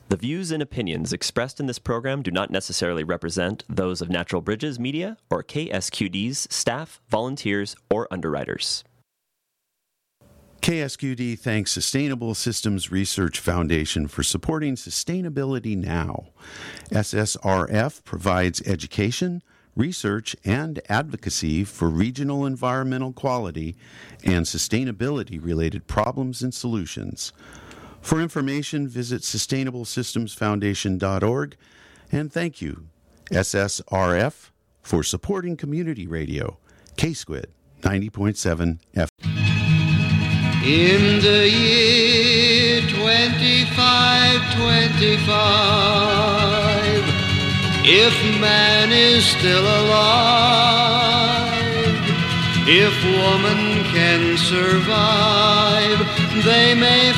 The views and opinions expressed in this program do not necessarily represent those of Natural Bridges Media or KSQD's staff, volunteers, or underwriters. KSQD thanks Sustainable Systems Research Foundation for supporting Sustainability Now. SSRF provides education, research, and advocacy for regional environmental quality and sustainability-related problems and solutions. For information, visit sustainablesystemsfoundation.org, and thank you, SSRF, for supporting community radio, KSQD 90.7 FM. In the year 2525, if man is still alive, if woman can survive, they may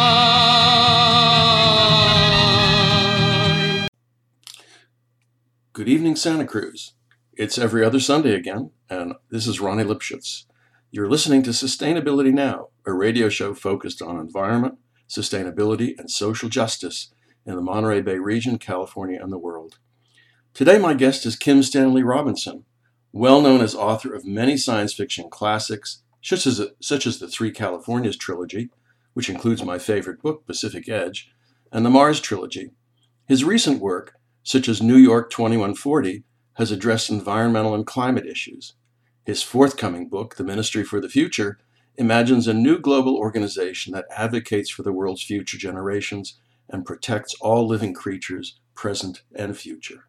find. Good evening, Santa Cruz. It's every other Sunday again, and this is Ronnie Lipschitz. You're listening to Sustainability Now, a radio show focused on environment, sustainability, and social justice in the Monterey Bay region, California, and the world. Today, my guest is Kim Stanley Robinson, well known as author of many science fiction classics, such as the Three Californias trilogy, which includes my favorite book, Pacific Edge, and the Mars trilogy. His recent work, such as New York 2140, has addressed environmental and climate issues. His forthcoming book, The Ministry for the Future, imagines a new global organization that advocates for the world's future generations and protects all living creatures, present and future.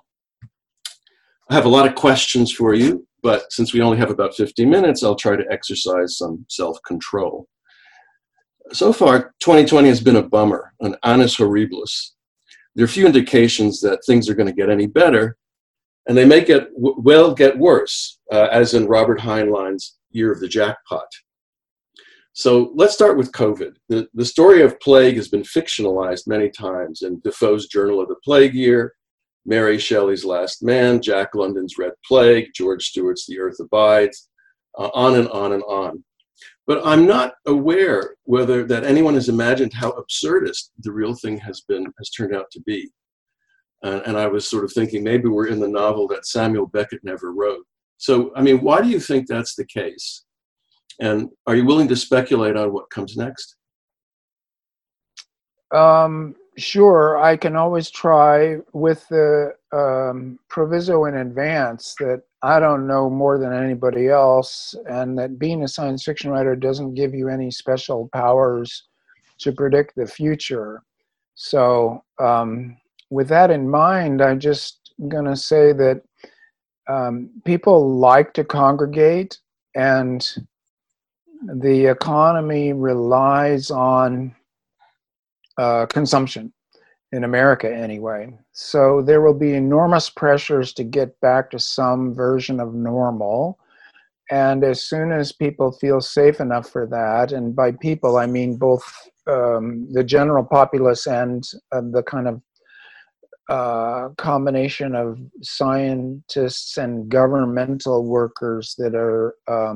I have a lot of questions for you, but since we only have about 50 minutes, I'll try to exercise some self-control. So far, 2020 has been a bummer, an annus horribilis. There are few indications that things are going to get any better, and they may get worse, as in Robert Heinlein's Year of the Jackpot. So let's start with COVID. The story of plague has been fictionalized many times in Defoe's Journal of the Plague Year, Mary Shelley's Last Man, Jack London's Red Plague, George Stewart's The Earth Abides, on and on and on. But I'm not aware whether that anyone has imagined how absurdist the real thing has turned out to be. And I was sort of thinking maybe we're in the novel that Samuel Beckett never wrote. So, I mean, why do you think that's the case? And are you willing to speculate on what comes next? Sure. I can always try with the proviso in advance that I don't know more than anybody else, and that being a science fiction writer doesn't give you any special powers to predict the future. So, with that in mind, I'm just going to say that people like to congregate, and the economy relies on consumption, in America anyway. So there will be enormous pressures to get back to some version of normal. And as soon as people feel safe enough for that, and by people I mean both the general populace and the kind of combination of scientists and governmental workers that are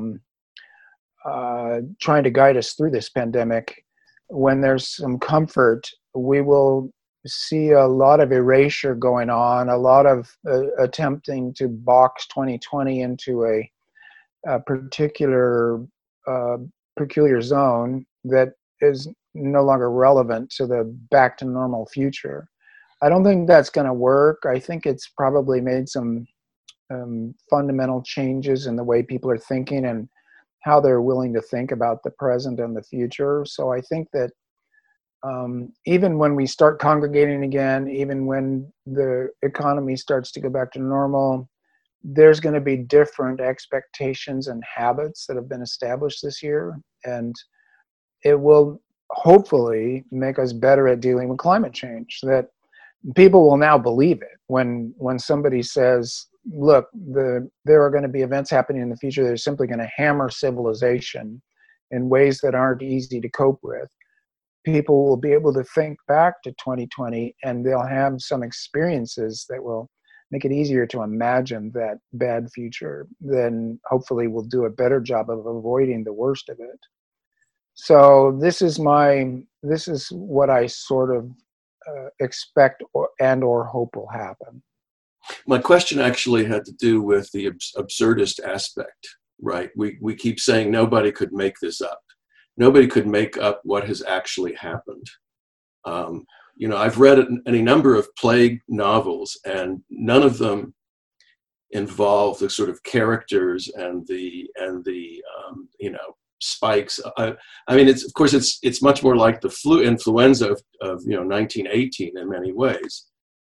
trying to guide us through this pandemic, when there's some comfort, we will see a lot of erasure going on, a lot of attempting to box 2020 into a particular peculiar zone that is no longer relevant to the back to normal future. I don't think that's going to work. I think it's probably made some fundamental changes in the way people are thinking and how they're willing to think about the present and the future. So I think that even when we start congregating again, even when the economy starts to go back to normal, there's going to be different expectations and habits that have been established this year. And it will hopefully make us better at dealing with climate change, that people will now believe it. When somebody says, look, there are going to be events happening in the future that are simply going to hammer civilization in ways that aren't easy to cope with, people will be able to think back to 2020, and they'll have some experiences that will make it easier to imagine that bad future. Then hopefully we'll do a better job of avoiding the worst of it. So this is what I sort of expect or hope will happen. My question actually had to do with the absurdist aspect, right? We keep saying nobody could make this up. Nobody could make up what has actually happened. I've read any number of plague novels, and none of them involve the sort of characters and the spikes. It's much more like the influenza of 1918 in many ways.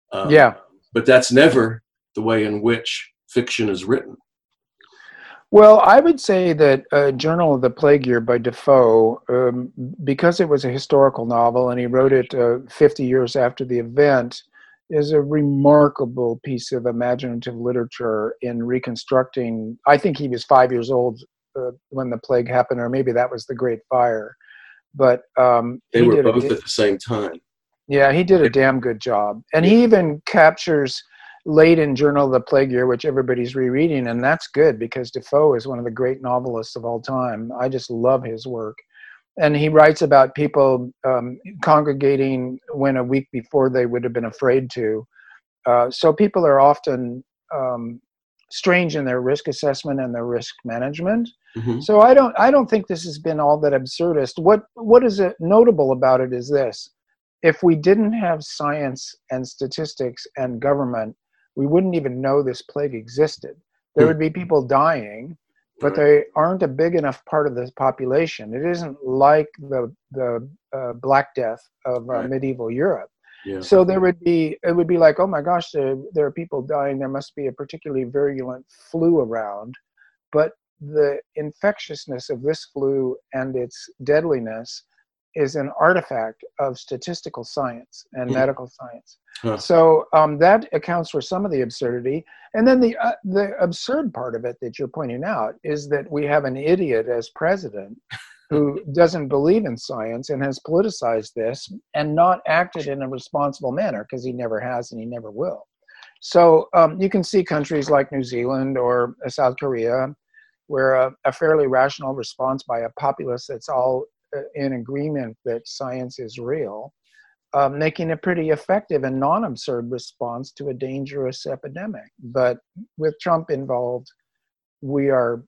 But that's never the way in which fiction is written. Well, I would say that Journal of the Plague Year by Defoe, because it was a historical novel and he wrote it 50 years after the event, is a remarkable piece of imaginative literature in reconstructing. I think he was 5 years old when the plague happened, or maybe that was the Great Fire. But they were both at the same time. Yeah, he did a damn good job. And he even captures late in Journal of the Plague Year, which everybody's rereading, and that's good because Defoe is one of the great novelists of all time. I just love his work. And he writes about people congregating when a week before they would have been afraid to. So people are often strange in their risk assessment and their risk management. Mm-hmm. So I don't think this has been all that absurdist. What is notable about it is this: if we didn't have science and statistics and government, we wouldn't even know this plague existed. There would be people dying, but they aren't a big enough part of the population. It isn't like the Black Death of medieval Europe. Yeah. So it would be like, oh my gosh, there are people dying. There must be a particularly virulent flu around. But the infectiousness of this flu and its deadliness is an artifact of statistical science and medical science. Huh. So that accounts for some of the absurdity. And then the absurd part of it that you're pointing out is that we have an idiot as president who doesn't believe in science and has politicized this and not acted in a responsible manner, because he never has and he never will. So you can see countries like New Zealand or South Korea where a fairly rational response by a populace that's all in agreement that science is real, making a pretty effective and non-absurd response to a dangerous epidemic. But with Trump involved, we got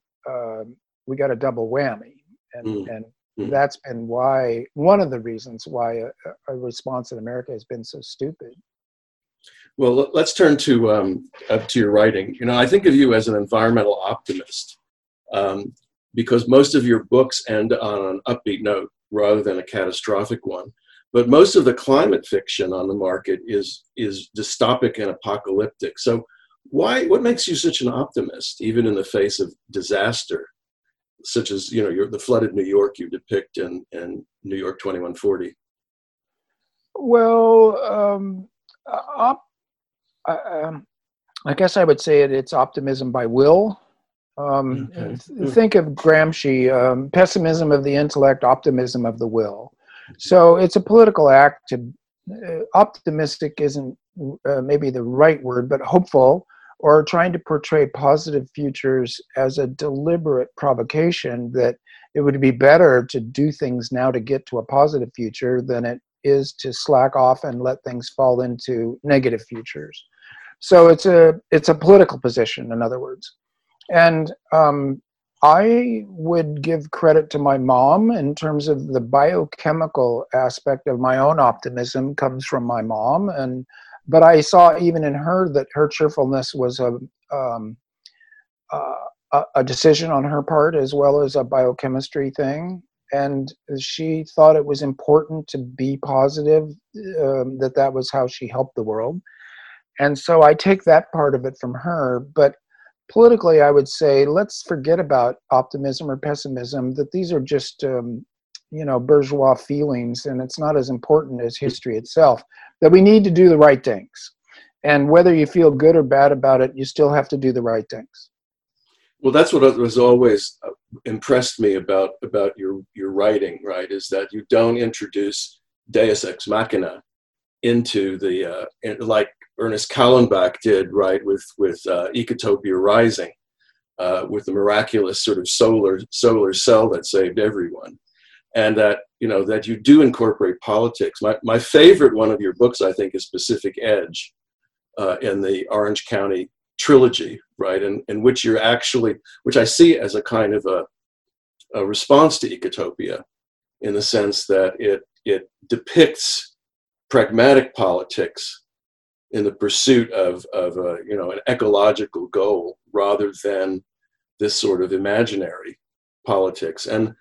a double whammy. And that's been one of the reasons why a response in America has been so stupid. Well, let's turn to your writing. I think of you as an environmental optimist, because most of your books end on an upbeat note rather than a catastrophic one. But most of the climate fiction on the market is dystopic and apocalyptic. So what makes you such an optimist, even in the face of disaster, such as the flooded New York you depict in New York 2140? Well, I guess I would say it's optimism by will. Think of Gramsci, pessimism of the intellect, optimism of the will. So it's a political act optimistic isn't maybe the right word, but hopeful, or trying to portray positive futures as a deliberate provocation that it would be better to do things now to get to a positive future than it is to slack off and let things fall into negative futures. So it's a political position, in other words. And I would give credit to my mom in terms of the biochemical aspect of my own optimism comes from my mom. But I saw even in her that her cheerfulness was a decision on her part as well as a biochemistry thing. And she thought it was important to be positive, that was how she helped the world. And so I take that part of it from her. But politically, I would say, let's forget about optimism or pessimism, that these are just, bourgeois feelings, and it's not as important as history itself, that we need to do the right things. And whether you feel good or bad about it, you still have to do the right things. Well, that's what has always impressed me about your writing, right, is that you don't introduce Deus Ex Machina into like Ernest Callenbach did, right, with Ecotopia Rising, with the miraculous sort of solar cell that saved everyone. and that, that you do incorporate politics. My favorite one of your books, I think, is Pacific Edge, in the Orange County trilogy, right? In which you're actually, which I see as a kind of a response to Ecotopia, in the sense that it depicts pragmatic politics in the pursuit of an ecological goal, rather than this sort of imaginary politics. And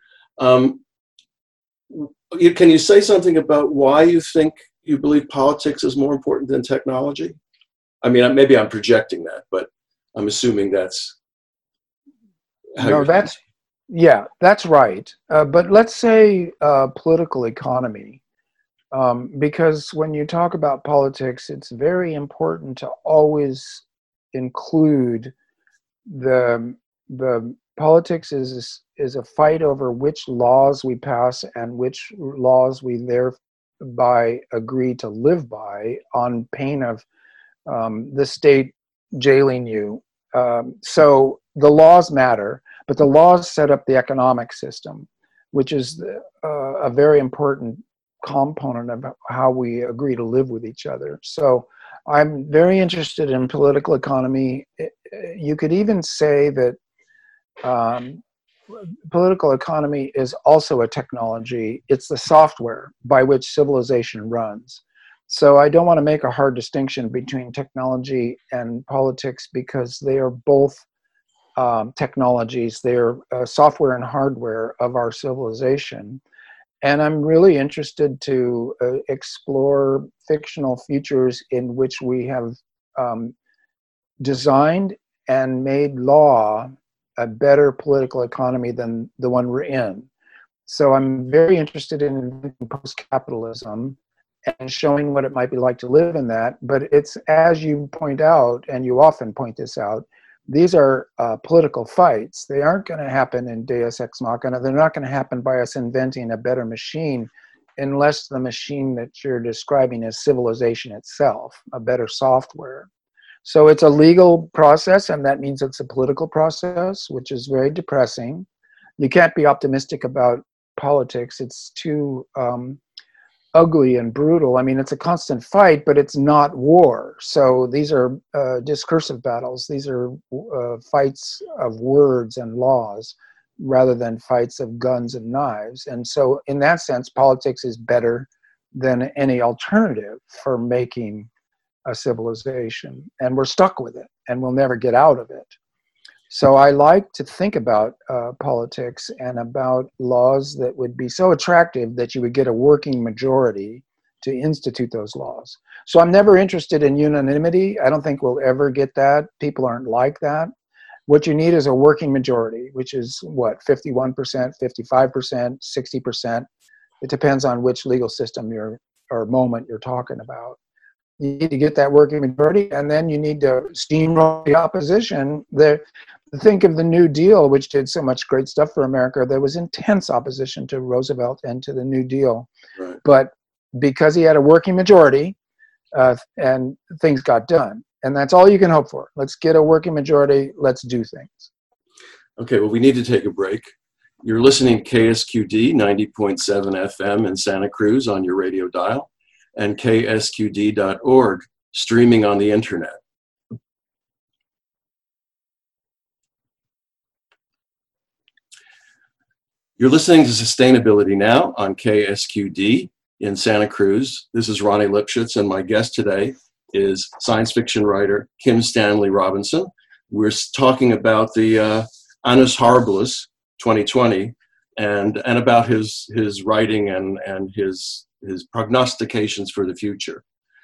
can you say something about why you believe politics is more important than technology? I mean, maybe I'm projecting that, but I'm assuming that's how that's right. But let's say political economy, because when you talk about politics, it's very important to always include the politics is a fight over which laws we pass and which laws we thereby agree to live by, on pain of the state jailing you. So the laws matter, but the laws set up the economic system, which is a very important component of how we agree to live with each other. So I'm very interested in political economy. You could even say that political economy is also a technology. It's the software by which civilization runs. So I don't want to make a hard distinction between technology and politics, because they are both technologies. They're software and hardware of our civilization. And I'm really interested to explore fictional futures in which we have designed and made law a better political economy than the one we're in. So I'm very interested in post-capitalism and showing what it might be like to live in that. But it's, as you point out, and you often point this out, these are political fights. They aren't going to happen in Deus Ex Machina. They're not going to happen by us inventing a better machine, unless the machine that you're describing is civilization itself, a better software. So it's a legal process, and that means it's a political process, which is very depressing. You can't be optimistic about politics. It's too ugly and brutal. I mean, it's a constant fight, but it's not war. So these are discursive battles. These are fights of words and laws, rather than fights of guns and knives. And so in that sense, politics is better than any alternative for making a civilization. And we're stuck with it, and we'll never get out of it. So I like to think about politics and about laws that would be so attractive that you would get a working majority to institute those laws. So I'm never interested in unanimity. I don't think we'll ever get that. People aren't like that. What you need is a working majority, which is what, 51%, 55%, 60%. It depends on which legal system or moment you're talking about. You need to get that working majority, and then you need to steamroll the opposition. Think of the New Deal, which did so much great stuff for America. There was intense opposition to Roosevelt and to the New Deal. Right. But because he had a working majority, and things got done. And that's all you can hope for. Let's get a working majority. Let's do things. Okay, well, we need to take a break. You're listening to KSQD 90.7 FM in Santa Cruz on your radio dial, and ksqd.org, streaming on the internet. You're listening to Sustainability Now on KSQD in Santa Cruz. This is Ronnie Lipschitz, and my guest today is science fiction writer Kim Stanley Robinson. We're talking about the Annus Horribilis 2020 and about his writing and his prognostications for the future.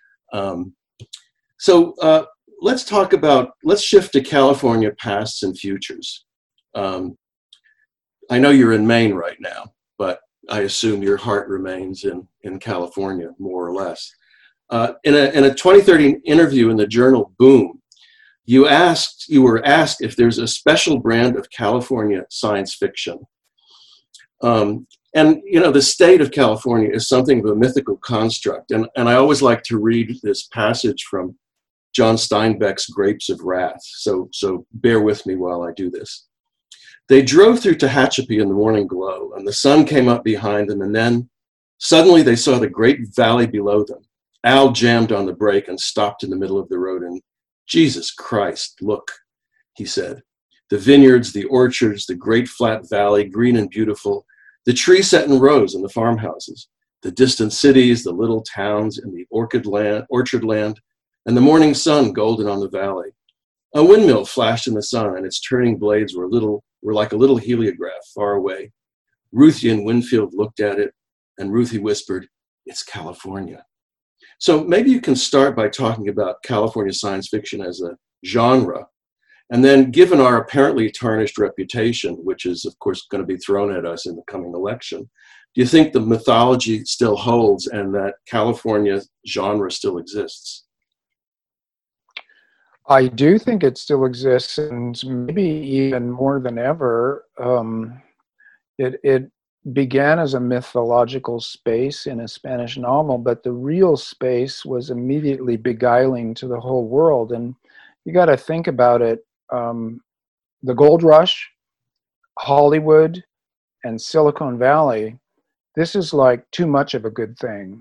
So let's shift to California pasts and futures. I know you're in Maine right now, but I assume your heart remains in California, more or less. In a 2013 interview in the journal Boom, you were asked if there's a special brand of California science fiction. And the state of California is something of a mythical construct. And I always like to read this passage from John Steinbeck's Grapes of Wrath. So bear with me while I do this. They drove through Tehachapi in the morning glow, and the sun came up behind them, and then suddenly they saw the great valley below them. Al jammed on the brake and stopped in the middle of the road, and Jesus Christ, look, he said. The vineyards, the orchards, the great flat valley, green and beautiful, the trees set in rows in the farmhouses, the distant cities, the little towns in the orchard land, and the morning sun golden on the valley. A windmill flashed in the sun, and its turning blades were like a little heliograph far away. Ruthie and Winfield looked at it, and Ruthie whispered, "It's California." So maybe you can start by talking about California science fiction as a genre. And then, given our apparently tarnished reputation, which is, of course, going to be thrown at us in the coming election, do you think the mythology still holds and that California genre still exists? I do think it still exists, and maybe even more than ever. It began as a mythological space in a Spanish novel, but the real space was immediately beguiling to the whole world. And you got to think about it. The gold rush, Hollywood, and Silicon Valley, this is like too much of a good thing.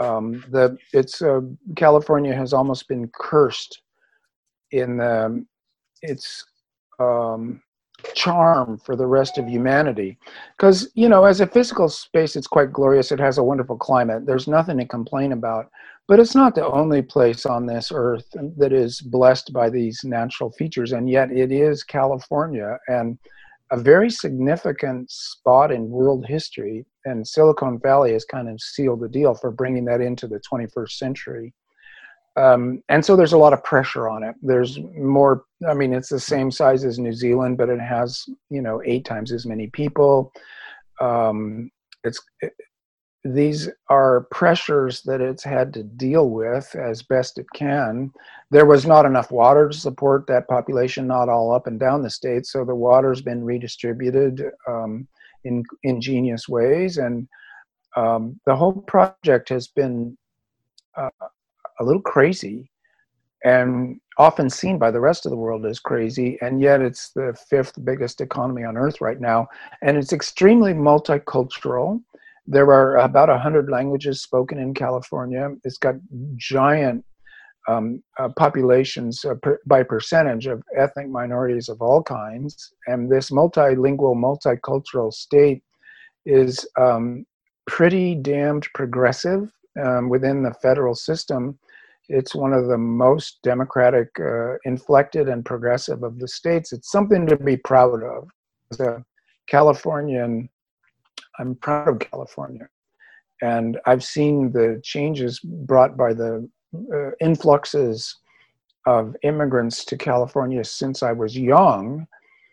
California has almost been cursed in its charm for the rest of humanity. Because, as a physical space, it's quite glorious. It has a wonderful climate. There's nothing to complain about. But it's not the only place on this earth that is blessed by these natural features, and yet it is California, and a very significant spot in world history. And Silicon Valley has kind of sealed the deal for bringing that into the 21st century. And so there's a lot of pressure on it. There's more, it's the same size as New Zealand, but it has, 8 times as many people. These are pressures that it's had to deal with as best it can. There was not enough water to support that population, not all up and down the state, so the water's been redistributed in ingenious ways. And the whole project has been a little crazy and often seen by the rest of the world as crazy, and yet it's the 5th biggest economy on earth right now, and it's extremely multicultural. There are about 100 languages spoken in California. It's got giant populations by percentage of ethnic minorities of all kinds, and this multilingual, multicultural state is pretty damned progressive within the federal system. It's one of the most democratic, inflected, and progressive of the states. It's something to be proud of. As a Californian, I'm proud of California. And I've seen the changes brought by the influxes of immigrants to California since I was young.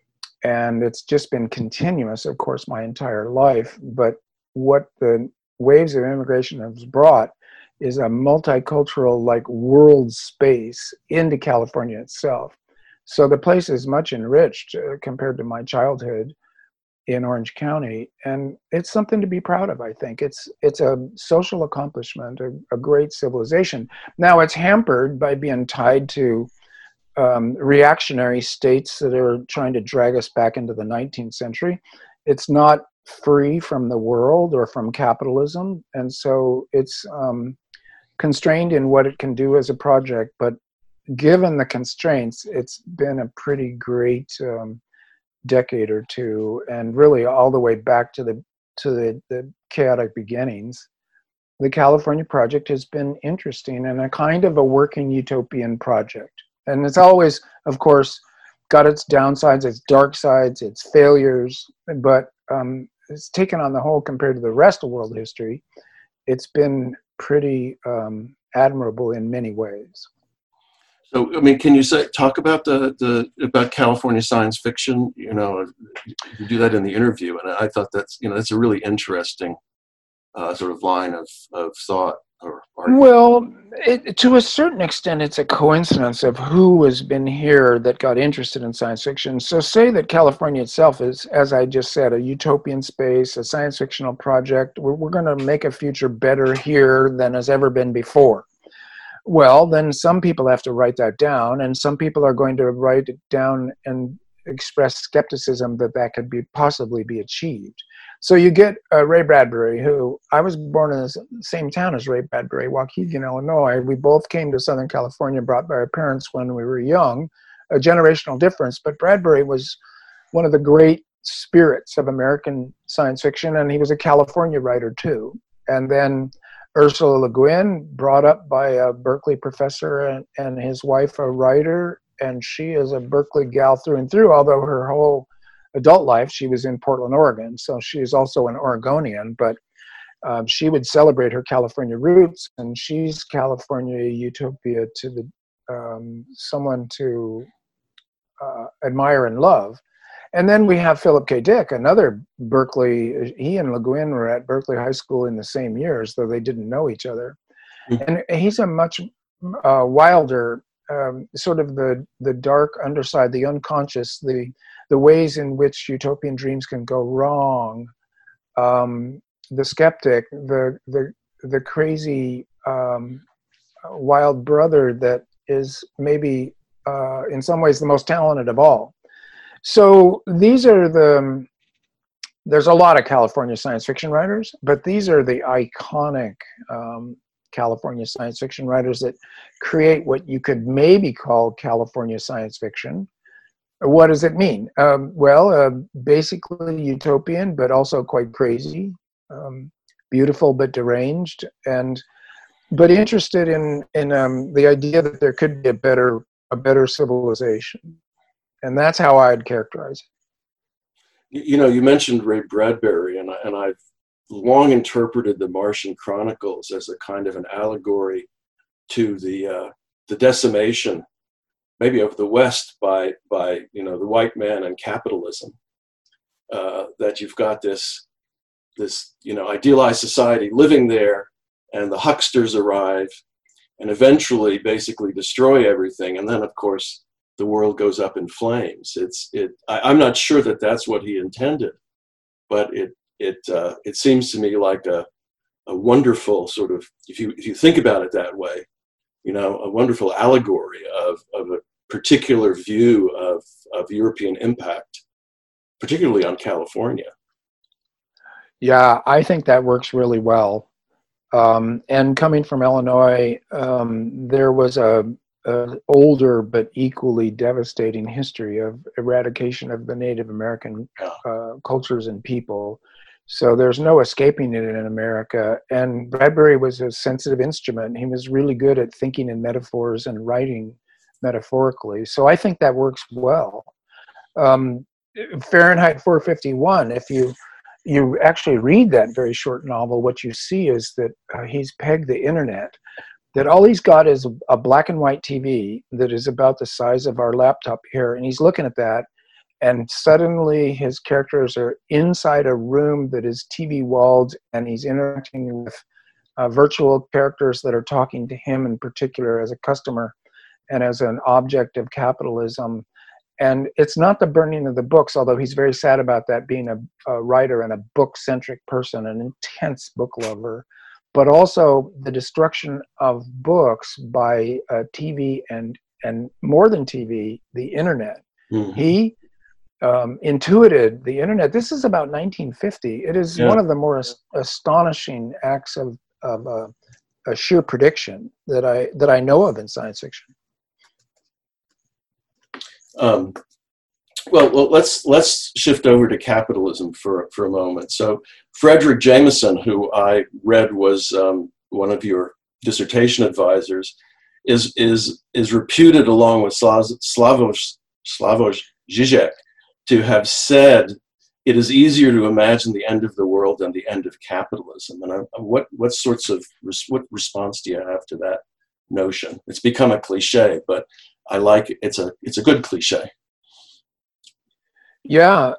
And it's just been continuous, of course, my entire life. But what the waves of immigration has brought is a multicultural, like, world space into California itself. So the place is much enriched compared to my childhood in Orange County, and it's something to be proud of. I think it's a social accomplishment, a great civilization. Now it's hampered by being tied to reactionary states that are trying to drag us back into the 19th century. It's not free from the world or from capitalism, and so it's constrained in what it can do as a project. But given the constraints, it's been a pretty great decade or two, and really all the way back to the chaotic beginnings. The California project has been interesting and a kind of a working utopian project. And it's always, of course, got its downsides, its dark sides, its failures, but it's taken on the whole, compared to the rest of world history, it's been pretty admirable in many ways. So, can you talk about about California science fiction? You do that in the interview, and I thought that's a really interesting sort of line of thought or argument. Well, to a certain extent, it's a coincidence of who has been here that got interested in science fiction. So say that California itself is, as I just said, a utopian space, a science fictional project. We're going to make a future better here than has ever been before. Well, then some people have to write that down, and some people are going to write it down and expressed skepticism that could possibly be achieved. So you get Ray Bradbury, who I was born in the same town as Ray Bradbury, Waukegan, Illinois. We both came to Southern California, brought by our parents when we were young, a generational difference. But Bradbury was one of the great spirits of American science fiction, and he was a California writer too. And then Ursula Le Guin, brought up by a Berkeley professor and his wife a writer, and she is a Berkeley gal through and through, although her whole adult life she was in Portland, Oregon, so she is also an Oregonian, but she would celebrate her California roots, and she's California utopia to the someone to admire and love. And then we have Philip K. Dick, another Berkeley. He and Le Guin were at Berkeley High School in the same years, though they didn't know each other. And he's a much wilder, sort of the dark underside, the unconscious, the ways in which utopian dreams can go wrong. The skeptic, the crazy wild brother that is maybe in some ways the most talented of all. So these are there's a lot of California science fiction writers, but these are the iconic California science fiction writers that create what you could maybe call California science fiction. What does it mean? Basically utopian, but also quite crazy, beautiful but deranged, but interested in the idea that there could be a better civilization. And that's how I'd characterize it. You know, you mentioned Ray Bradbury, and I've long interpreted the Martian Chronicles as a kind of an allegory to the decimation, maybe of the West by the white man and capitalism. That you've got this idealized society living there, and the hucksters arrive, and eventually basically destroy everything, and then of course the world goes up in flames. I'm not sure that that's what he intended, but it seems to me like a wonderful sort of, if you think about it that way, a wonderful allegory of a particular view of European impact, particularly on California. Yeah, I think that works really well. And coming from Illinois, there was a older but equally devastating history of eradication of the Native American cultures and people. So there's no escaping it in America. And Bradbury was a sensitive instrument. He was really good at thinking in metaphors and writing metaphorically. So I think that works well. Fahrenheit 451, if you actually read that very short novel, what you see is that he's pegged the internet, that all he's got is a black and white TV that is about the size of our laptop here, and he's looking at that, and suddenly his characters are inside a room that is TV walled, and he's interacting with virtual characters that are talking to him in particular as a customer and as an object of capitalism. And it's not the burning of the books, although he's very sad about that, being a writer and a book-centric person, an intense book lover, but also the destruction of books by TV and more than TV, the internet. Mm-hmm. He intuited the internet. This is about 1950. It is one of the more astonishing acts of a sheer prediction that I know of in science fiction. Well, let's shift over to capitalism for a moment. So Frederick Jameson, who I read was one of your dissertation advisors, is reputed, along with Slavoj Žižek, to have said it is easier to imagine the end of the world than the end of capitalism. And what response do you have to that notion? It's become a cliche, but I like it. It's a good cliche. Yeah,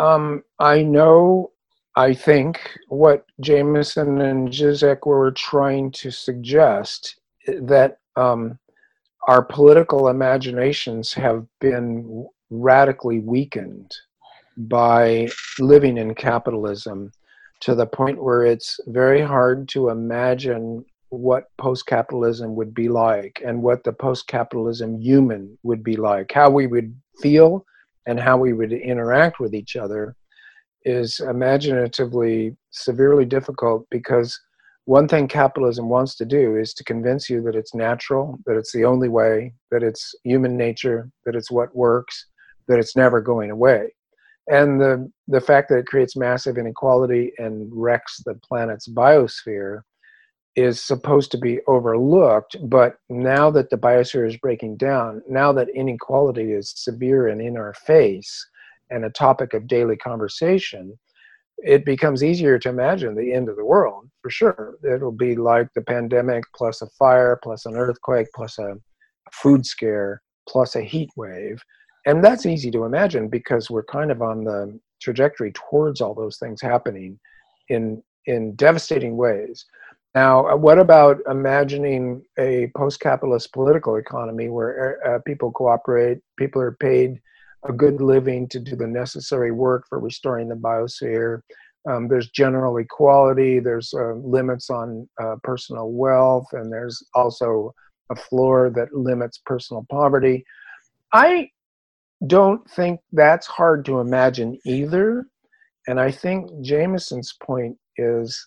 I think what Jameson and Žižek were trying to suggest, that our political imaginations have been radically weakened by living in capitalism, to the point where it's very hard to imagine what post-capitalism would be like and what the post-capitalism human would be like, how we would feel, and how we would interact with each other is imaginatively severely difficult, because one thing capitalism wants to do is to convince you that it's natural, that it's the only way, that it's human nature, that it's what works, that it's never going away. And the fact that it creates massive inequality and wrecks the planet's biosphere is supposed to be overlooked. But now that the biosphere is breaking down, now that inequality is severe and in our face and a topic of daily conversation, it becomes easier to imagine the end of the world, for sure. It'll be like the pandemic plus a fire, plus an earthquake, plus a food scare, plus a heat wave. And that's easy to imagine because we're kind of on the trajectory towards all those things happening in devastating ways. Now, what about imagining a post-capitalist political economy where people cooperate, people are paid a good living to do the necessary work for restoring the biosphere? There's general equality, there's limits on personal wealth, and there's also a floor that limits personal poverty. I don't think that's hard to imagine either. And I think Jameson's point is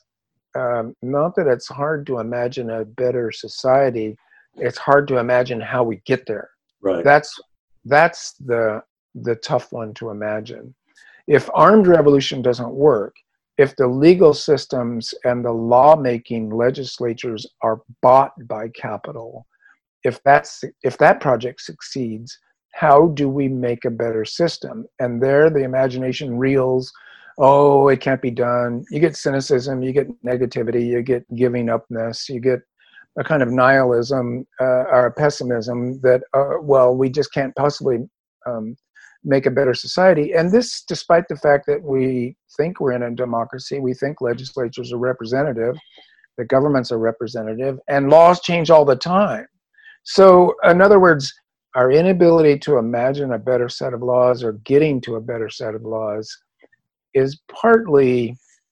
not that it's hard to imagine a better society, it's hard to imagine how we get there. Right. That's the tough one to imagine. If armed revolution doesn't work, if the legal systems and the lawmaking legislatures are bought by capital, if that project succeeds, how do we make a better system? And there the imagination reels, oh, it can't be done. You get cynicism, you get negativity, you get giving upness, you get a kind of nihilism or pessimism that, well, we just can't possibly make a better society. And this, despite the fact that we think we're in a democracy, we think legislatures are representative, that governments are representative, and laws change all the time. So, in other words, our inability to imagine a better set of laws or getting to a better set of laws is partly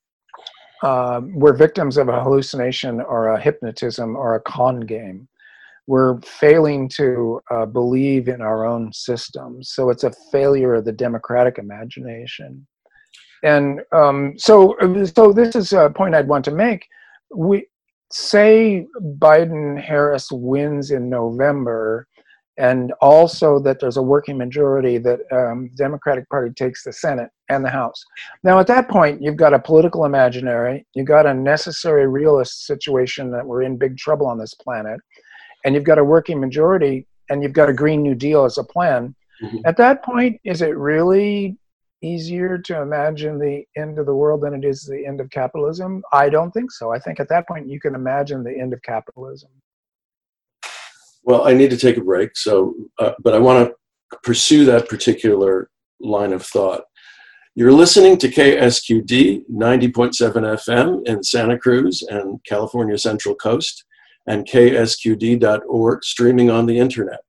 we're victims of a hallucination or a hypnotism or a con game. We're failing to believe in our own systems. So it's a failure of the democratic imagination. And so this is a point I'd want to make. We say Biden-Harris wins in November, and also that there's a working majority that the Democratic Party takes the Senate and the House. Now, at that point, you've got a political imaginary, you've got a necessary realist situation that we're in big trouble on this planet, and you've got a working majority, and you've got a Green New Deal as a plan. Mm-hmm. At that point, is it really easier to imagine the end of the world than it is the end of capitalism? I don't think so. I think at that point, you can imagine the end of capitalism. Well, I need to take a break, but I want to pursue that particular line of thought. You're listening to KSQD 90.7 FM in Santa Cruz and California Central Coast, and ksqd.org, streaming on the internet.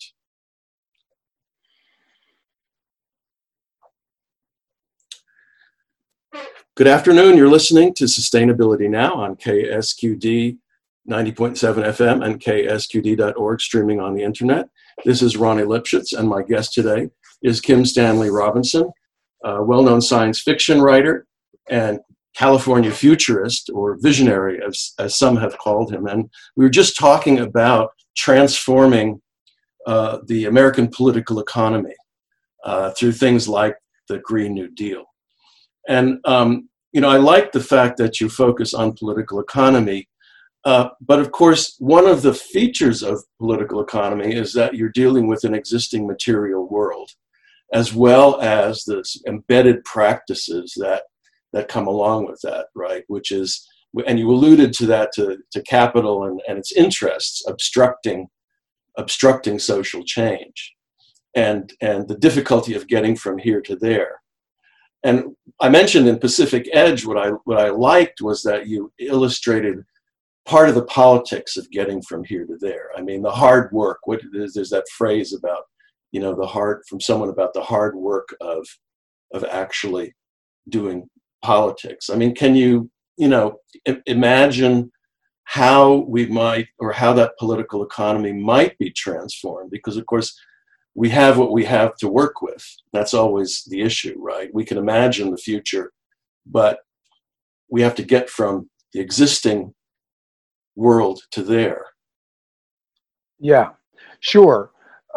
Good afternoon. You're listening to Sustainability Now on KSQD 90.7 FM and ksqd.org, streaming on the internet. This is Ronnie Lipschitz, and my guest today is Kim Stanley Robinson, a well-known science fiction writer and California futurist, or visionary, as some have called him. And we were just talking about transforming the American political economy through things like the Green New Deal. And, I like the fact that you focus on political economy. But of course, one of the features of political economy is that you're dealing with an existing material world, as well as the embedded practices that come along with that, right? Which is, and you alluded to that, to capital and its interests obstructing social change, and the difficulty of getting from here to there. And I mentioned in Pacific Edge, what I liked was that you illustrated part of the politics of getting from here to there. I mean, the hard work. There's that phrase about, from someone about the hard work of actually doing politics. I mean, can you, imagine how we might, or how that political economy might be transformed? Because of course, we have what we have to work with. That's always the issue, right? We can imagine the future, but we have to get from the existing world to there. Yeah, sure.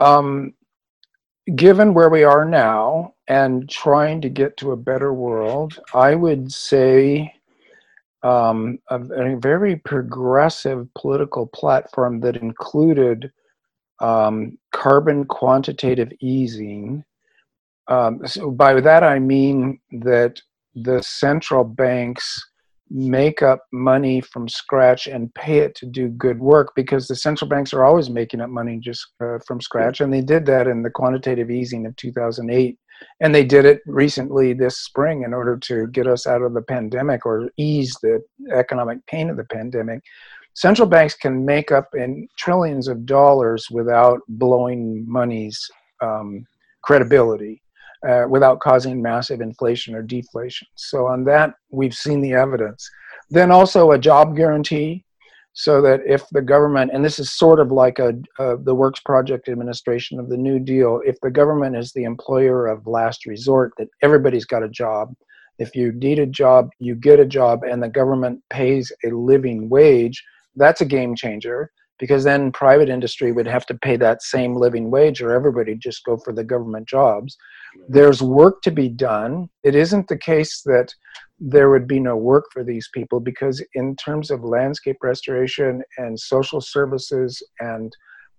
Given where we are now and trying to get to a better world, I would say a very progressive political platform that included carbon quantitative easing. So by that I mean that the central banks make up money from scratch and pay it to do good work, because the central banks are always making up money just from scratch. And they did that in the quantitative easing of 2008. And they did it recently this spring in order to get us out of the pandemic or ease the economic pain of the pandemic. Central banks can make up in trillions of dollars without blowing money's credibility. Without causing massive inflation or deflation. So on that, we've seen the evidence. Then also a job guarantee, so that if the government, and this is sort of like the Works Project administration of the New Deal, if the government is the employer of last resort, that everybody's got a job. If you need a job, you get a job, and the government pays a living wage, that's a game changer, because then private industry would have to pay that same living wage, or everybody just go for the government jobs. There's work to be done. It isn't the case that there would be no work for these people, because in terms of landscape restoration and social services and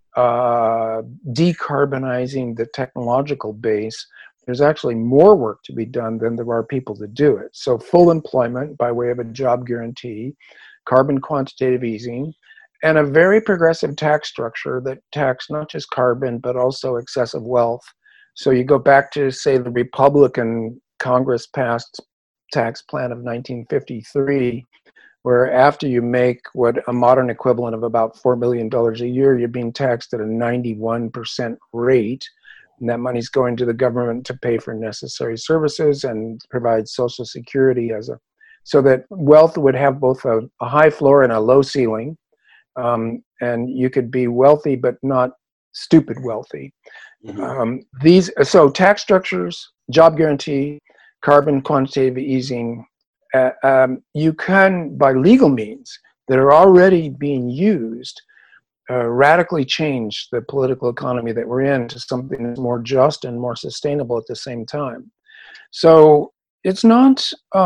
decarbonizing the technological base, there's actually more work to be done than there are people to do it. So full employment by way of a job guarantee, carbon quantitative easing, and a very progressive tax structure that tax not just carbon, but also excessive wealth. So you go back to, say, the Republican Congress passed tax plan of 1953, where after you make what a modern equivalent of about $4 million a year, you're being taxed at a 91% rate. And that money's going to the government to pay for necessary services and provide Social Security so that wealth would have both a high floor and a low ceiling. And you could be wealthy, but not stupid wealthy. Mm-hmm. So tax structures, job guarantee, carbon quantitative easing, you can, by legal means that are already being used, radically change the political economy that we're in to something that's more just and more sustainable at the same time. So it's not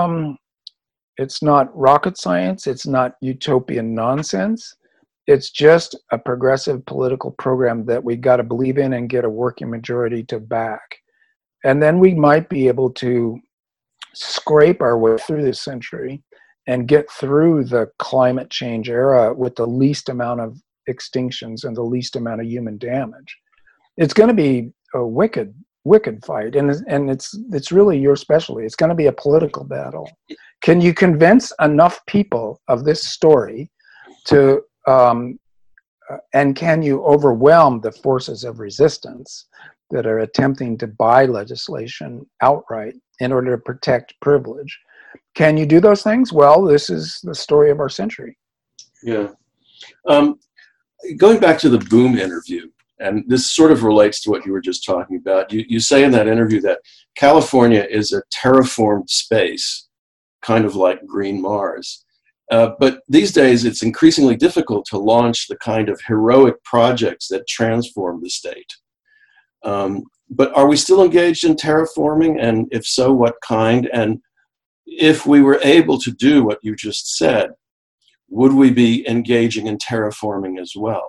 rocket science. It's not utopian nonsense. It's just a progressive political program that we got to believe in and get a working majority to back. And then we might be able to scrape our way through this century and get through the climate change era with the least amount of extinctions and the least amount of human damage. It's going to be a wicked fight, and it's really your specialty. It's going to be a political battle. Can you convince enough people of this story to and can you overwhelm the forces of resistance that are attempting to buy legislation outright in order to protect privilege? Can you do those things? Well, this is the story of our century. Yeah. Going back to the Boom interview, and this sort of relates to what you were just talking about. You say in that interview that California is a terraformed space, kind of like green Mars. But these days, it's increasingly difficult to launch the kind of heroic projects that transform the state. But are we still engaged in terraforming? And if so, what kind? And if we were able to do what you just said, would we be engaging in terraforming as well?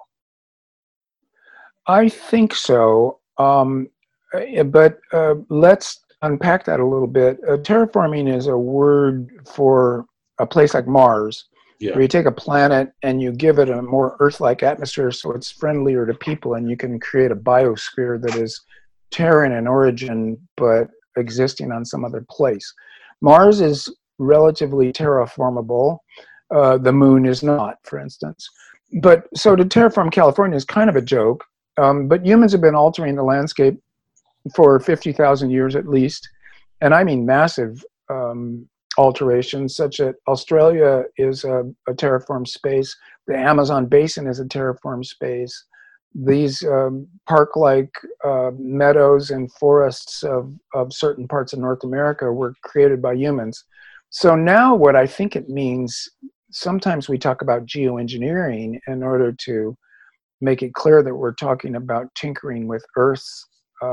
I think so. But let's unpack that a little bit. Terraforming is a word for a place like Mars, where you take a planet and you give it a more Earth-like atmosphere so it's friendlier to people, and you can create a biosphere that is Terran in origin but existing on some other place. Mars is relatively terraformable. The moon is not, for instance. But so to terraform California is kind of a joke. But humans have been altering the landscape for 50,000 years at least. And I mean massive alterations, such that Australia is a terraformed space. The Amazon basin is a terraformed space. these park-like meadows and forests of certain parts of North America were created by humans. So now what I think it means, sometimes we talk about geoengineering in order to make it clear that we're talking about tinkering with Earth's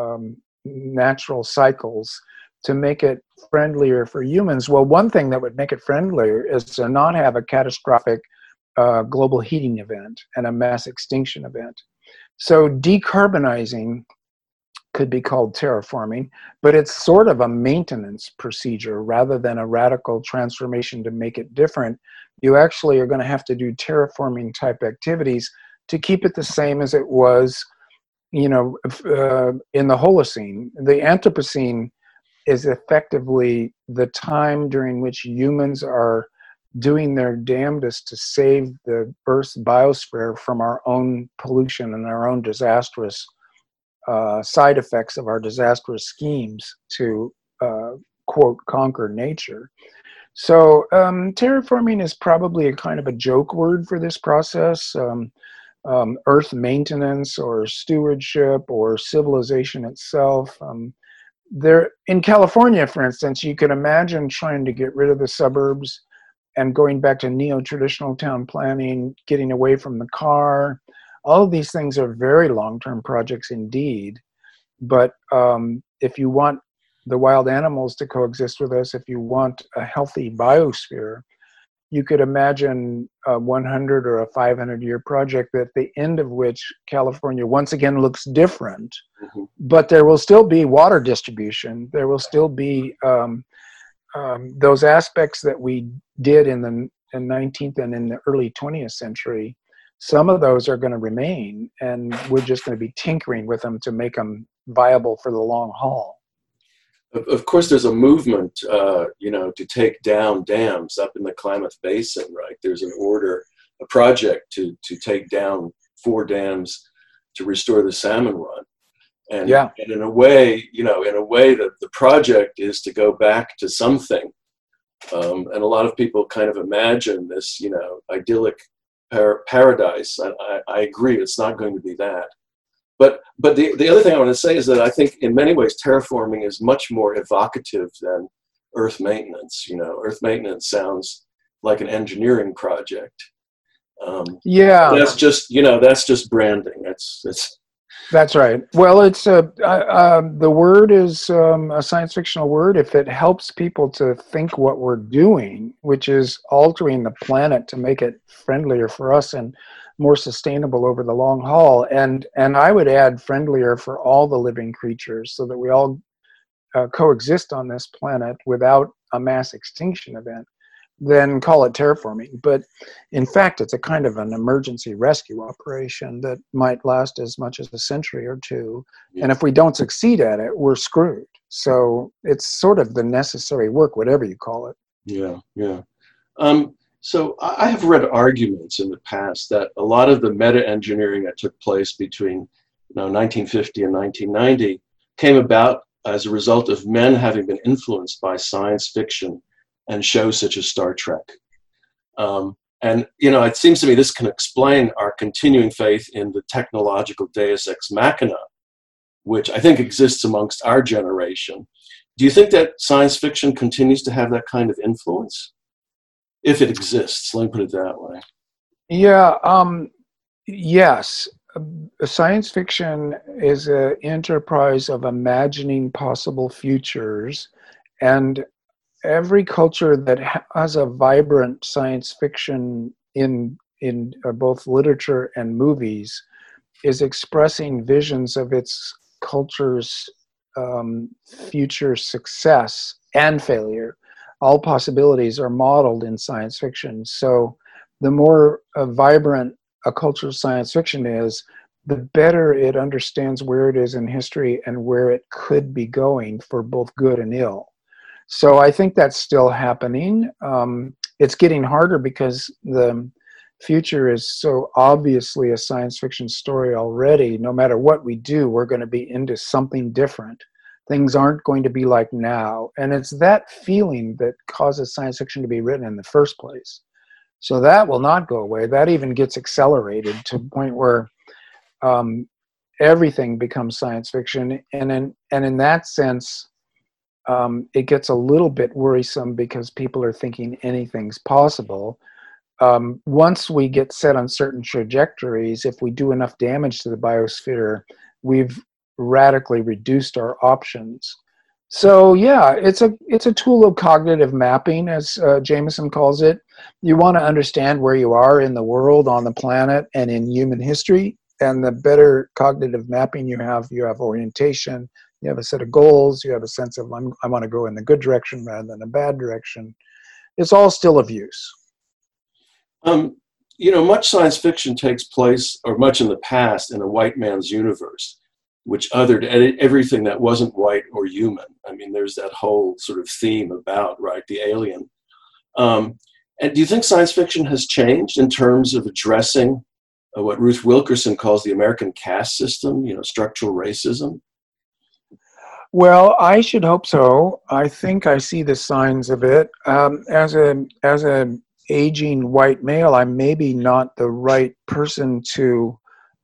natural cycles to make it friendlier for humans. Well, one thing that would make it friendlier is to not have a catastrophic global heating event and a mass extinction event. So decarbonizing could be called terraforming, but it's sort of a maintenance procedure rather than a radical transformation to make it different. You actually are going to have to do terraforming type activities to keep it the same as it was, in the Holocene. The Anthropocene is effectively the time during which humans are doing their damnedest to save the Earth's biosphere from our own pollution and our own disastrous side effects of our disastrous schemes to, quote, conquer nature. So terraforming is probably a kind of a joke word for this process. Earth maintenance or stewardship or civilization itself. There, in California, for instance, you can imagine trying to get rid of the suburbs and going back to neo-traditional town planning, getting away from the car. All of these things are very long-term projects indeed. But if you want the wild animals to coexist with us, if you want a healthy biosphere, you could imagine a 100 or a 500-year project at the end of which California once again looks different, but there will still be water distribution. There will still be those aspects that we did in the 19th and in the early 20th century. Some of those are going to remain, and we're just going to be tinkering with them to make them viable for the long haul. Of course, there's a movement, to take down dams up in the Klamath Basin, right? There's a project to take down 4 dams to restore the salmon run. And in a way, that the project is to go back to something. And a lot of people kind of imagine this, idyllic paradise. I agree, it's not going to be that. But the other thing I want to say is that I think in many ways terraforming is much more evocative than Earth maintenance. Earth maintenance sounds like an engineering project. That's just branding. That's right. Well, it's the word is a science fictional word if it helps people to think what we're doing, which is altering the planet to make it friendlier for us and more sustainable over the long haul. And I would add friendlier for all the living creatures so that we all coexist on this planet without a mass extinction event. Then call it terraforming. But in fact, it's a kind of an emergency rescue operation that might last as much as a century or two. Yeah. And if we don't succeed at it, we're screwed. So it's sort of the necessary work, whatever you call it. Yeah. So I have read arguments in the past that a lot of the meta-engineering that took place between 1950 and 1990 came about as a result of men having been influenced by science fiction and shows such as Star Trek. It seems to me this can explain our continuing faith in the technological deus ex machina, which I think exists amongst our generation. Do you think that science fiction continues to have that kind of influence? If it exists, let me put it that way. Yeah, yes. Science fiction is an enterprise of imagining possible futures, and every culture that has a vibrant science fiction in both literature and movies is expressing visions of its culture's future success and failure. All possibilities are modeled in science fiction. So the more vibrant a culture of science fiction is, the better it understands where it is in history and where it could be going for both good and ill. So I think that's still happening. It's getting harder because the future is so obviously a science fiction story already. No matter what we do, we're going to be into something different. Things aren't going to be like now. And it's that feeling that causes science fiction to be written in the first place. So that will not go away. That even gets accelerated to the point where everything becomes science fiction, and in that sense, it gets a little bit worrisome because people are thinking anything's possible. Once we get set on certain trajectories, if we do enough damage to the biosphere, we've radically reduced our options. So yeah, it's a tool of cognitive mapping, as Jameson calls it. You want to understand where you are in the world, on the planet, and in human history. And the better cognitive mapping you have orientation, you have a set of goals, you have a sense of I want to go in the good direction rather than a bad direction. It's all still of use. Much science fiction takes place, or much in the past, in a white man's universe, which othered everything that wasn't white or human. I mean, there's that whole sort of theme about, right, the alien. And do you think science fiction has changed in terms of addressing what Ruth Wilkerson calls the American caste system, structural racism? Well, I should hope so. I think I see the signs of it. As an aging white male, I'm maybe not the right person to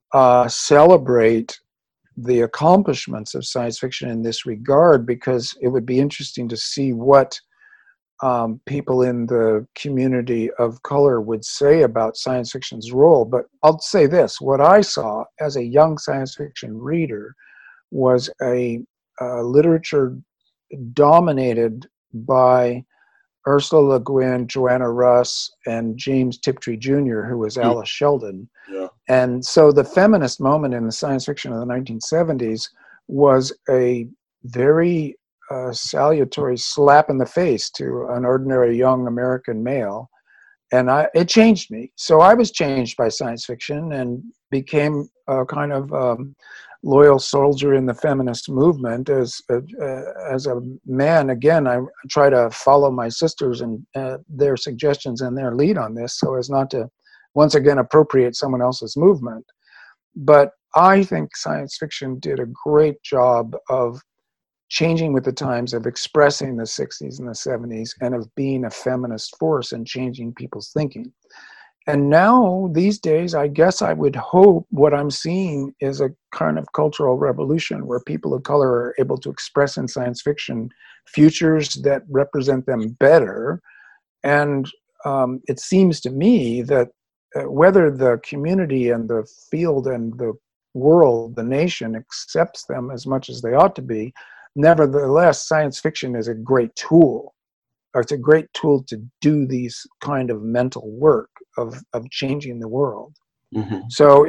celebrate the accomplishments of science fiction in this regard, because it would be interesting to see what people in the community of color would say about science fiction's role. But I'll say this: what I saw as a young science fiction reader was a literature dominated by Ursula Le Guin, Joanna Russ, and James Tiptree Jr., who was Alice Sheldon. Yeah. And so the feminist moment in the science fiction of the 1970s was a very salutary slap in the face to an ordinary young American male. And it changed me. So I was changed by science fiction and became a kind of loyal soldier in the feminist movement. As a man, again, I try to follow my sisters and their suggestions and their lead on this, so as not to once again appropriate someone else's movement. But I think science fiction did a great job of changing with the times, of expressing the 60s and the 70s, and of being a feminist force and changing people's thinking. And now, these days, I guess I would hope what I'm seeing is a kind of cultural revolution where people of color are able to express in science fiction futures that represent them better. And it seems to me that whether the community and the field and the world, the nation, accepts them as much as they ought to be, nevertheless, science fiction is a great tool. It's a great tool to do these kind of mental work of changing the world. Mm-hmm. So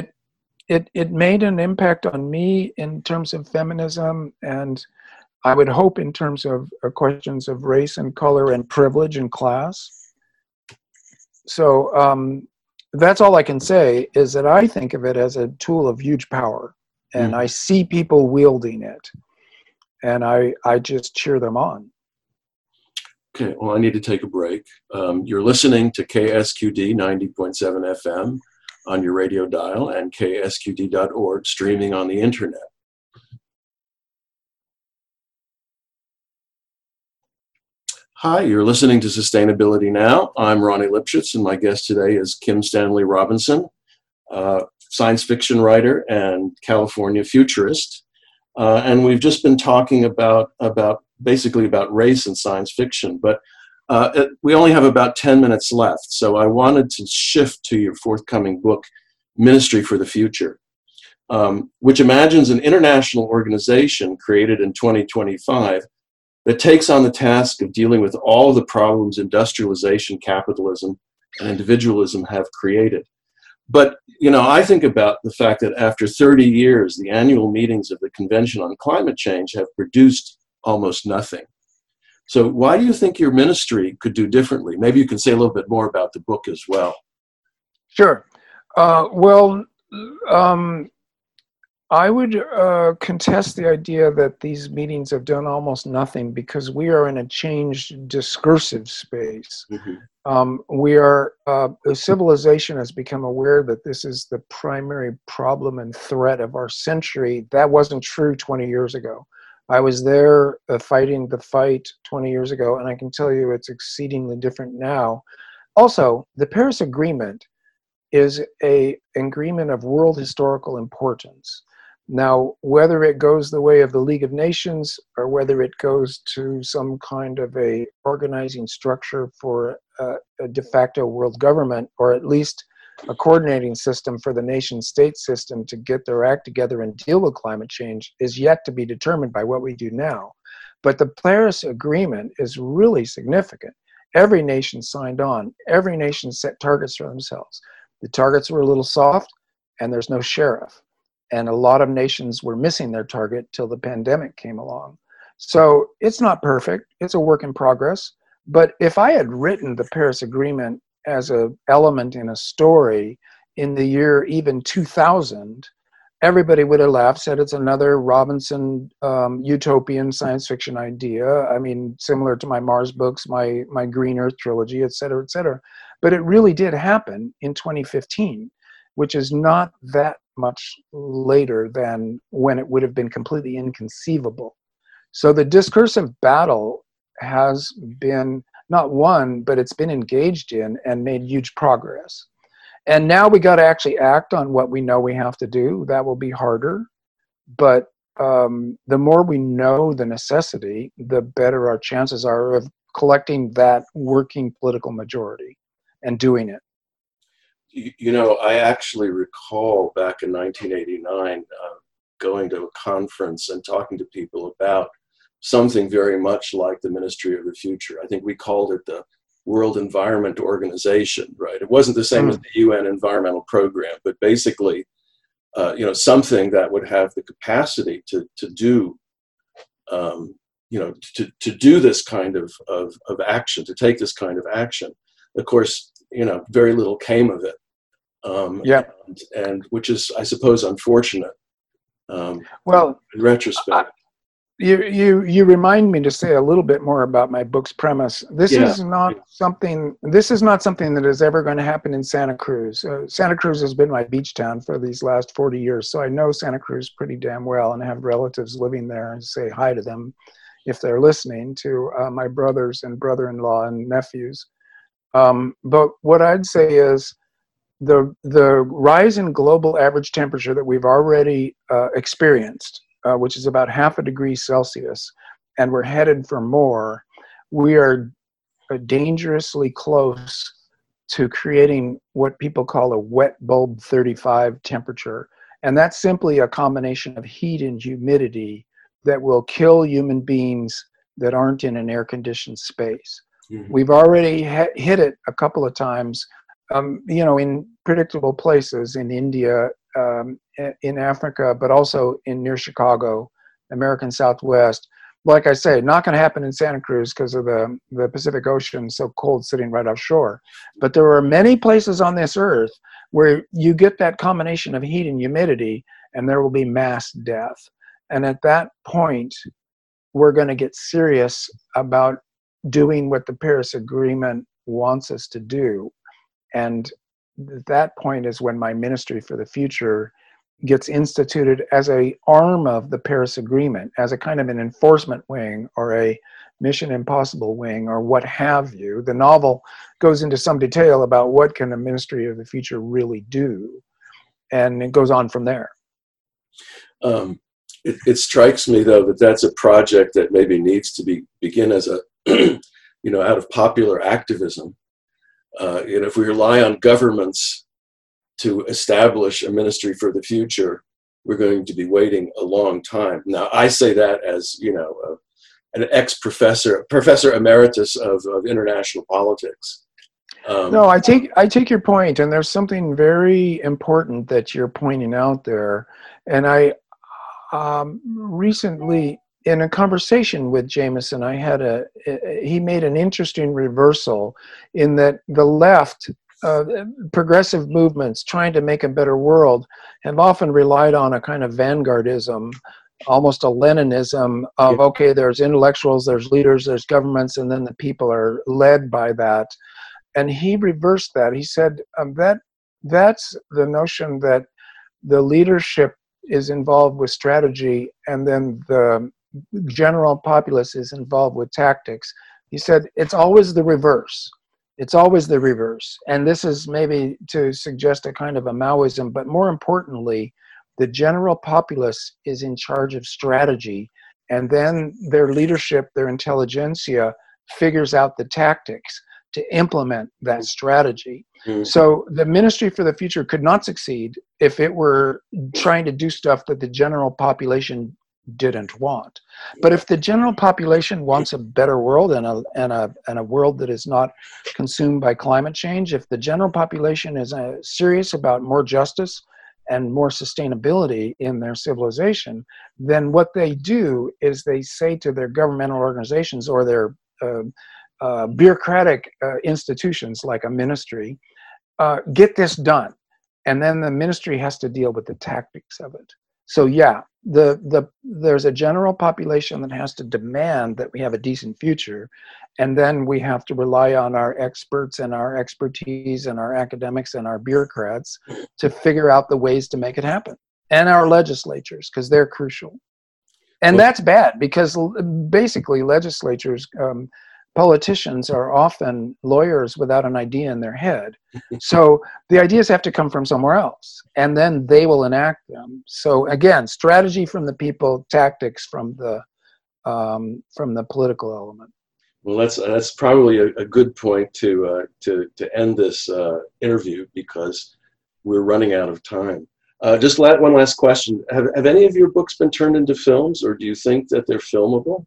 it made an impact on me in terms of feminism, and I would hope in terms of questions of race and color and privilege and class. So that's all I can say, is that I think of it as a tool of huge power, and I see people wielding it, and I just cheer them on. Okay, well, I need to take a break. You're listening to KSQD 90.7 FM on your radio dial and ksqd.org, streaming on the internet. Hi, you're listening to Sustainability Now. I'm Ronnie Lipschitz, and my guest today is Kim Stanley Robinson, science fiction writer and California futurist. And we've just been talking about basically about race and science fiction, but we only have about 10 minutes left. So I wanted to shift to your forthcoming book, Ministry for the Future, which imagines an international organization created in 2025 that takes on the task of dealing with all of the problems industrialization, capitalism, and individualism have created. But, I think about the fact that after 30 years, the annual meetings of the Convention on Climate Change have produced almost nothing. So why do you think your ministry could do differently? Maybe you can say a little bit more about the book as well. Sure. I would contest the idea that these meetings have done almost nothing, because we are in a changed discursive space. Mm-hmm. Civilization has become aware that this is the primary problem and threat of our century. That wasn't true 20 years ago. I was there fighting the fight 20 years ago, and I can tell you it's exceedingly different now. Also, the Paris Agreement is an agreement of world historical importance. Now, whether it goes the way of the League of Nations or whether it goes to some kind of a organizing structure for a de facto world government, or at least a coordinating system for the nation-state system to get their act together and deal with climate change, is yet to be determined by what we do now. But the Paris Agreement is really significant. Every nation signed on. Every nation set targets for themselves. The targets were a little soft, and there's no sheriff. And a lot of nations were missing their target till the pandemic came along. So it's not perfect. It's a work in progress. But if I had written the Paris Agreement as an element in a story in the year even 2000, everybody would have laughed, said it's another Robinson utopian science fiction idea. I mean, similar to my Mars books, my Green Earth trilogy, et cetera, et cetera. But it really did happen in 2015, which is not that much later than when it would have been completely inconceivable. So the discursive battle has been not won, but it's been engaged in and made huge progress. And now we got to actually act on what we know we have to do. That will be harder. But the more we know the necessity, the better our chances are of collecting that working political majority and doing it. You know, I actually recall back in 1989 going to a conference and talking to people about something very much like the Ministry of the Future. I think we called it the World Environment Organization, right? It wasn't the same as the UN Environmental Program, but basically, something that would have the capacity to do, to do this kind of action, to take this kind of action. Of course, very little came of it. And which is, I suppose, unfortunate. Well, in retrospect. You remind me to say a little bit more about my book's premise. This is not something that is ever going to happen in Santa Cruz. Santa Cruz has been my beach town for these last 40 years, so I know Santa Cruz pretty damn well and have relatives living there, and say hi to them if they're listening, to my brothers and brother-in-law and nephews. But what I'd say is the rise in global average temperature that we've already experienced, which is about 0.5 degrees Celsius, and we're headed for more, we are dangerously close to creating what people call a wet bulb 35 temperature. And that's simply a combination of heat and humidity that will kill human beings that aren't in an air-conditioned space. Mm-hmm. We've already hit it a couple of times, in predictable places in India, in Africa, but also near Chicago, American Southwest. Like I say, not going to happen in Santa Cruz because of the Pacific Ocean so cold sitting right offshore. But there are many places on this earth where you get that combination of heat and humidity, and there will be mass death. And at that point, we're going to get serious about doing what the Paris Agreement wants us to do. And that point is when my Ministry for the Future gets instituted as an arm of the Paris Agreement, as a kind of an enforcement wing or a Mission Impossible wing or what have you. The novel goes into some detail about what can the Ministry of the Future really do, and it goes on from there. It strikes me, though, that that's a project that maybe needs to begin as a, out of popular activism. If we rely on governments to establish a Ministry for the Future, we're going to be waiting a long time. Now, I say that as, an ex-professor, professor emeritus of international politics. No, I take your point, and there's something very important that you're pointing out there. And I recently, in a conversation with Jameson, he made an interesting reversal in that the left, progressive movements trying to make a better world, have often relied on a kind of vanguardism, almost a Leninism of, okay, there's intellectuals, there's leaders, there's governments, and then the people are led by that. And he reversed that. He said that's the notion that the leadership is involved with strategy, and then the general populace is involved with tactics. He said it's always the reverse. It's always the reverse. And this is maybe to suggest a kind of a Maoism, but more importantly, the general populace is in charge of strategy, and then their leadership, their intelligentsia, figures out the tactics to implement that strategy. So the Ministry for the Future could not succeed if it were trying to do stuff that the general population didn't want. But if the general population wants a better world and a world that is not consumed by climate change, if the general population is serious about more justice and more sustainability in their civilization, then what they do is they say to their governmental organizations or their bureaucratic institutions like a ministry, get this done. And then the ministry has to deal with the tactics of it. So yeah, there's a general population that has to demand that we have a decent future, and then we have to rely on our experts and our expertise and our academics and our bureaucrats to figure out the ways to make it happen, and our legislatures, because they're crucial. And that's bad, because basically legislatures, politicians are often lawyers without an idea in their head. So the ideas have to come from somewhere else, and then they will enact them. So again, strategy from the people, tactics from the political element. Well, that's probably a good point to end this interview, because we're running out of time. Just one last question: Have any of your books been turned into films, or do you think that they're filmable?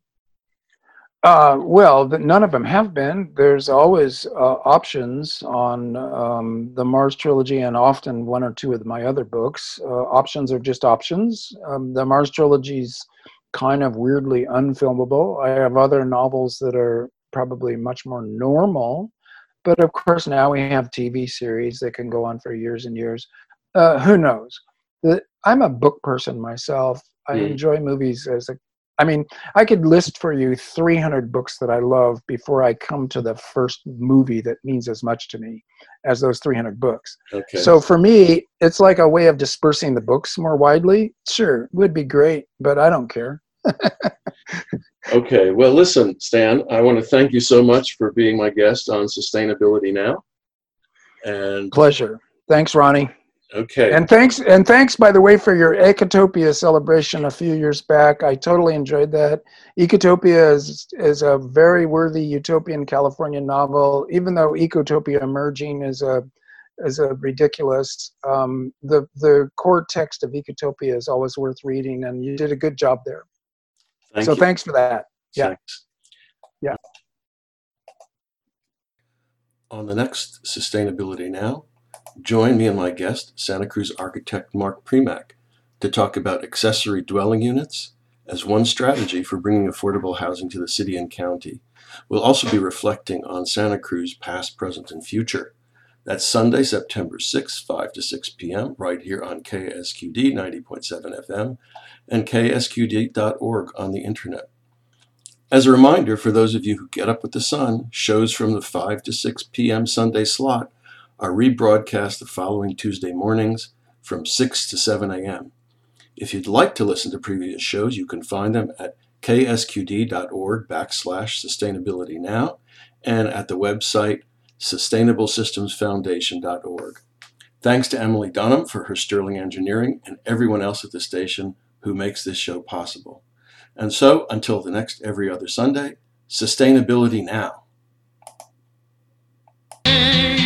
Well, none of them have been. There's always options on the Mars trilogy, and often one or two of my other books. Options are just options. The Mars trilogy's kind of weirdly unfilmable. I have other novels that are probably much more normal, but of course now we have TV series that can go on for years and years. Who knows? I'm a book person myself. I enjoy movies I could list for you 300 books that I love before I come to the first movie that means as much to me as those 300 books. Okay. So for me, it's like a way of dispersing the books more widely. Sure, would be great, but I don't care. Okay. Well, listen, Stan, I want to thank you so much for being my guest on Sustainability Now. And pleasure. Thanks, Ronnie. Okay. And thanks, by the way, for your Ecotopia celebration a few years back. I totally enjoyed that. Ecotopia is a very worthy utopian Californian novel, even though Ecotopia Emerging is a ridiculous. The core text of Ecotopia is always worth reading, and you did a good job there. Thanks for that. Yeah. Thanks. Yeah. On the next Sustainability Now, join me and my guest, Santa Cruz architect Mark Premack, to talk about accessory dwelling units as one strategy for bringing affordable housing to the city and county. We'll also be reflecting on Santa Cruz past, present, and future. That's Sunday, September 6th, 5 to 6 p.m., right here on KSQD 90.7 FM and ksqd.org on the internet. As a reminder, for those of you who get up with the sun, shows from the 5 to 6 p.m. Sunday slot are rebroadcast the following Tuesday mornings from 6 to 7 a.m. If you'd like to listen to previous shows, you can find them at ksqd.org/sustainabilitynow and at the website sustainablesystemsfoundation.org. Thanks to Emily Dunham for her sterling engineering and everyone else at the station who makes this show possible. And so, until the next Every Other Sunday, Sustainability Now.